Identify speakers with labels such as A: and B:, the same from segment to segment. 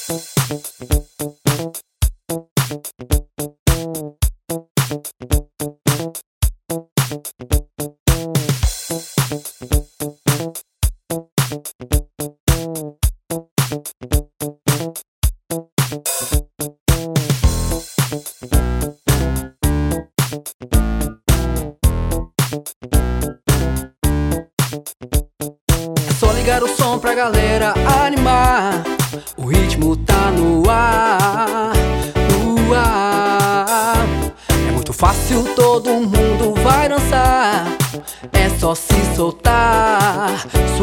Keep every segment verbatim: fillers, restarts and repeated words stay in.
A: É só ligar o som pra galera animar. O ritmo tá no ar, no ar. É muito fácil, todo mundo vai dançar. É só se soltar,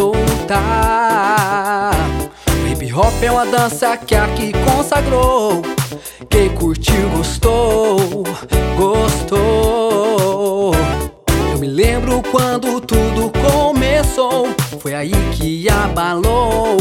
A: soltar. O hip hop é uma dança que aqui consagrou. Quem curtiu gostou, gostou. Eu me lembro quando tudo começou. Foi aí que abalou,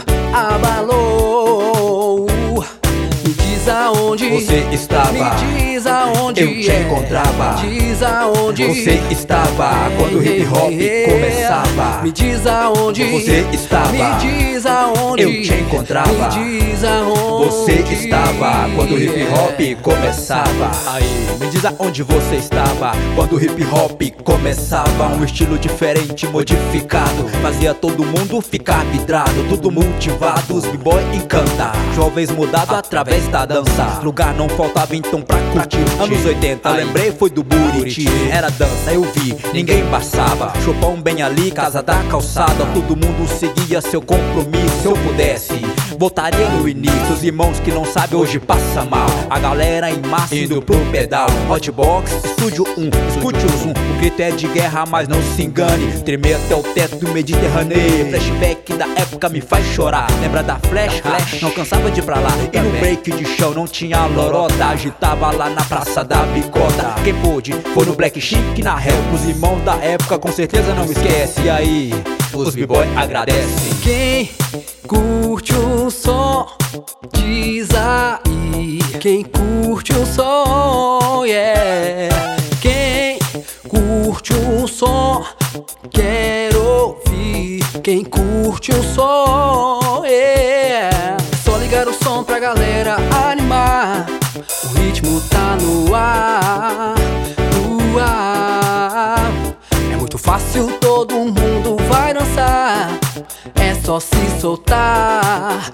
A: abalou. Me diz aonde
B: você estava,
A: me diz aonde
B: eu te
A: é.
B: encontrava.
A: Diz aonde
B: você estava quando o hip hop começava.
A: Me diz aonde
B: você estava,
A: me diz aonde
B: eu te encontrava.
A: Me diz aonde
B: você estava quando o hip hop começava. Aí, me diz aonde você estava quando o hip hop começava. Um estilo diferente, modificado, fazia todo mundo ficar vidrado. Tudo motivado, os b-boy encanta. Jovens mudados através da dança. Lugar não faltava então pra curtir. Anos oitenta, eu lembrei foi do Buriti. Era dança, eu vi, ninguém passava. Chopão bem ali, casa da calçada. Todo mundo seguia seu compromisso. Se eu pudesse, voltaria no início. Os irmãos que não sabem hoje passa mal. A galera em massa indo pro pedal. Hotbox, estúdio um, escute o zoom. O grito é de guerra, mas não se engane. Tremer até o teto do Mediterrâneo. Flashback da época me faz chorar. Lembra da flash? Não cansava de ir pra lá. E no break de chão não tinha lorota. Agitava lá na praça da Bicota. Quem pôde foi no Black Chic na rap. Os irmãos da época com certeza não me esquece. E aí, os b-boy agradecem.
A: Quem curte o som, diz aí. Quem curte o som, yeah. Quem curte o som, quero ouvir. Quem curte o som, yeah. Só ligar o som pra galera animar. O ritmo tá no ar, no ar. É muito fácil, todo mundo vai dançar. É só se soltar,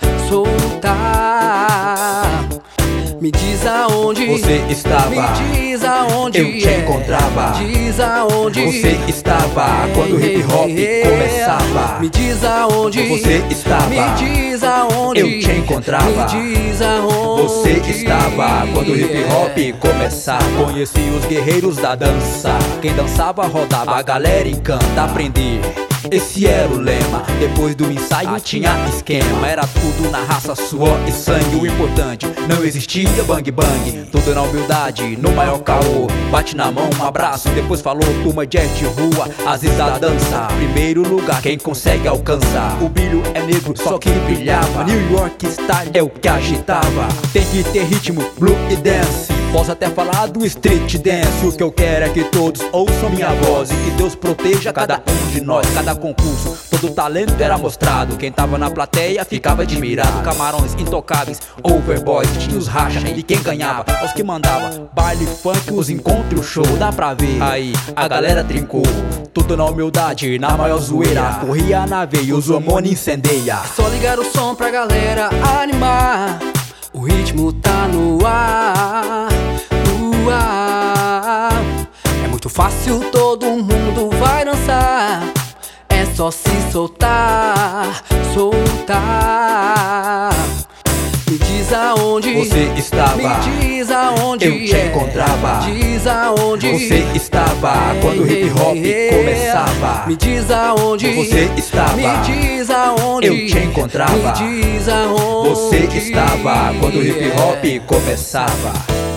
A: soltar. Me diz aonde
B: você estava,
A: me diz aonde
B: eu te
A: é.
B: encontrava.
A: Diz aonde
B: você estava quando o hip hop começava.
A: Me diz aonde
B: você estava,
A: me diz aonde
B: eu te encontrava.
A: Me diz aonde
B: você estava quando o hip hop começava. Conheci os guerreiros da dança. Quem dançava rodava, a galera encanta. Aprender, esse era o lema. Depois do ensaio tinha esquema. Era tudo na raça, suor e sangue. O importante, não existia bang bang. Tudo na humildade, no maior caô. Bate na mão, um abraço, depois falou turma jazz de rua. Aziz da dança, primeiro lugar quem consegue alcançar. O brilho é negro, só que brilhava. New York Style é o que agitava. Tem que ter ritmo, blue e dance. Posso até falar do street dance. O que eu quero é que todos ouçam minha voz. E que Deus proteja cada um de nós. Cada concurso, todo talento era mostrado. Quem tava na plateia ficava admirado. Camarões intocáveis, overboys, tinha os racha. E quem ganhava, os que mandava. Baile, funk, os encontros, show. Dá pra ver, aí a galera trincou. Tudo na humildade, na maior zoeira. Corria na veia, os hormônios incendeia.
A: É só ligar o som pra galera animar. O ritmo tá no ar, no ar. É muito fácil, todo mundo vai dançar. É só se soltar, soltar. Me diz aonde
B: você estava,
A: me diz aonde
B: eu te encontrava.
A: Diz aonde
B: você estava quando o hip hop começava.
A: Me diz aonde
B: você estava,
A: me diz aonde
B: eu te encontrava.
A: Me diz aonde
B: você estava quando o hip hop começava.